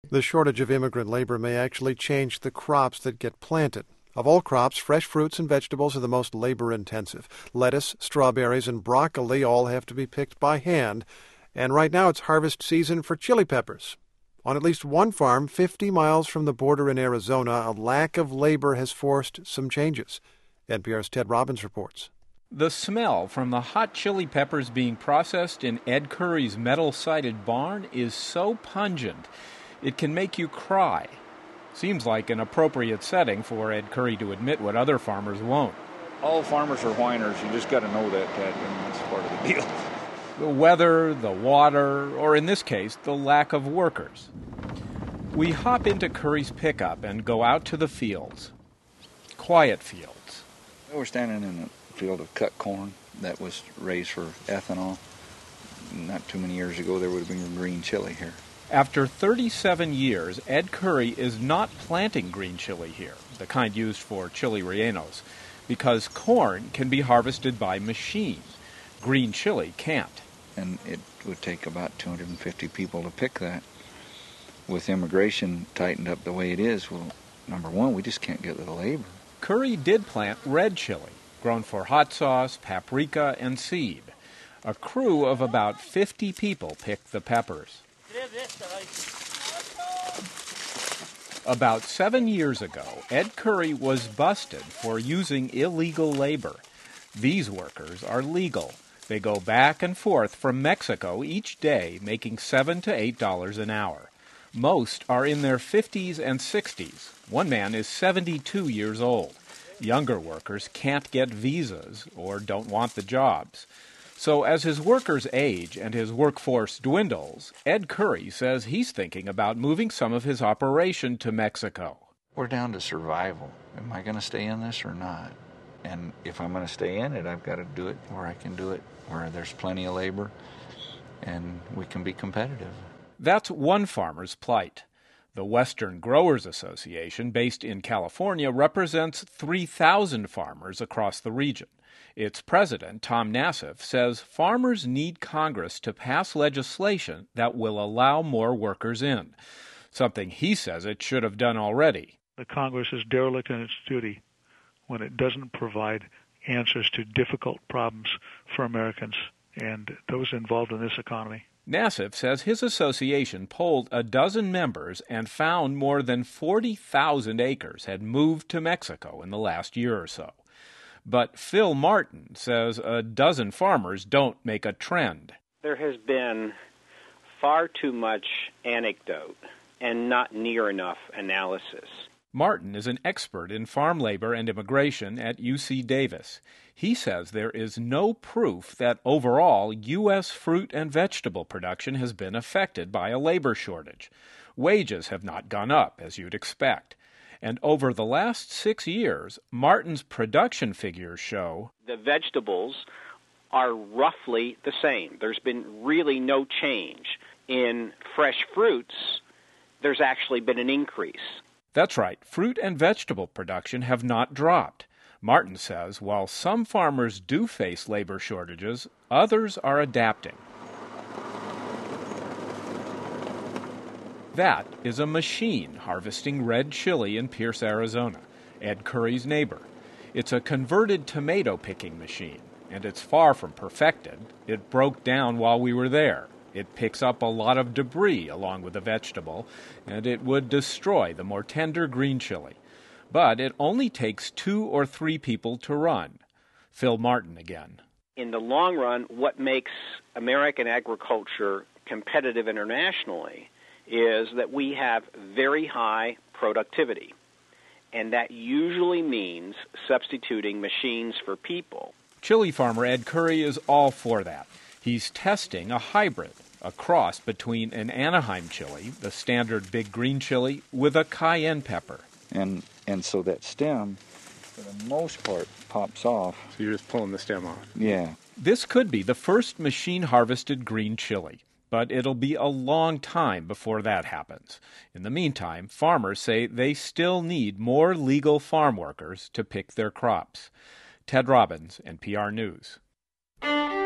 The shortage of immigrant labor may actually change the crops that get planted. Of all crops, fresh fruits and vegetables are the most labor-intensive. Lettuce, strawberries, and broccoli all have to be picked by hand. And right now it's harvest season for chili peppers. On at least one farm 50 miles from the border in Arizona, a lack of labor has forced some changes. NPR's Ted Robbins reports. The smell from the hot chili peppers being processed in Ed Curry's metal-sided barn is so pungent, it can make you cry. Seems like an appropriate setting for Ed Curry to admit what other farmers won't. All farmers are whiners. You just got to know that, Ted, and that's part of the deal. The weather, the water, or in this case, the lack of workers. We hop into Curry's pickup and go out to the fields. Quiet fields. We're standing in a field of cut corn that was raised for ethanol. Not too many years ago, there would have been green chili here. After 37 years, Ed Curry is not planting green chili here, the kind used for chili rellenos, because corn can be harvested by machine. Green chili can't. And it would take about 250 people to pick that. With immigration tightened up the way it is, well, number one, we just can't get the labor. Curry did plant red chili, grown for hot sauce, paprika, and seed. A crew of about 50 people picked the peppers. About 7 years ago, Ed Curry was busted for using illegal labor. These workers are legal. They go back and forth from Mexico each day, making $7 to $8 an hour. Most are in their 50s and 60s. One man is 72 years old. Younger workers can't get visas or don't want the jobs. So as his workers age and his workforce dwindles, Ed Curry says he's thinking about moving some of his operation to Mexico. We're down to survival. Am I going to stay in this or not? And if I'm going to stay in it, I've got to do it where I can do it, where there's plenty of labor, and we can be competitive. That's one farmer's plight. The Western Growers Association, based in California, represents 3,000 farmers across the region. Its president, Tom Nassif, says farmers need Congress to pass legislation that will allow more workers in, something he says it should have done already. The Congress is derelict in its duty when it doesn't provide answers to difficult problems for Americans and those involved in this economy. Nassif says his association polled a dozen members and found more than 40,000 acres had moved to Mexico in the last year or so. But Phil Martin says a dozen farmers don't make a trend. There has been far too much anecdote and not near enough analysis. Martin is an expert in farm labor and immigration at UC Davis. He says there is no proof that overall U.S. fruit and vegetable production has been affected by a labor shortage. Wages have not gone up, as you'd expect. And over the last 6 years, Martin's production figures show the vegetables are roughly the same. There's been really no change. In fresh fruits, there's actually been an increase. That's right. Fruit and vegetable production have not dropped. Martin says while some farmers do face labor shortages, others are adapting. That is a machine harvesting red chili in Pierce, Arizona, Ed Curry's neighbor. It's a converted tomato picking machine, and it's far from perfected. It broke down while we were there. It picks up a lot of debris along with the vegetable, and it would destroy the more tender green chili. But it only takes 2 or 3 people to run. Phil Martin again. In the long run, what makes American agriculture competitive internationally is that we have very high productivity. And that usually means substituting machines for people. Chili farmer Ed Curry is all for that. He's testing a hybrid, a cross between an Anaheim chili, the standard big green chili, with a cayenne pepper. And so that stem, for the most part, pops off. So you're just pulling the stem off? Yeah. This could be the first machine-harvested green chili, but it'll be a long time before that happens. In the meantime, farmers say they still need more legal farm workers to pick their crops. Ted Robbins, NPR News.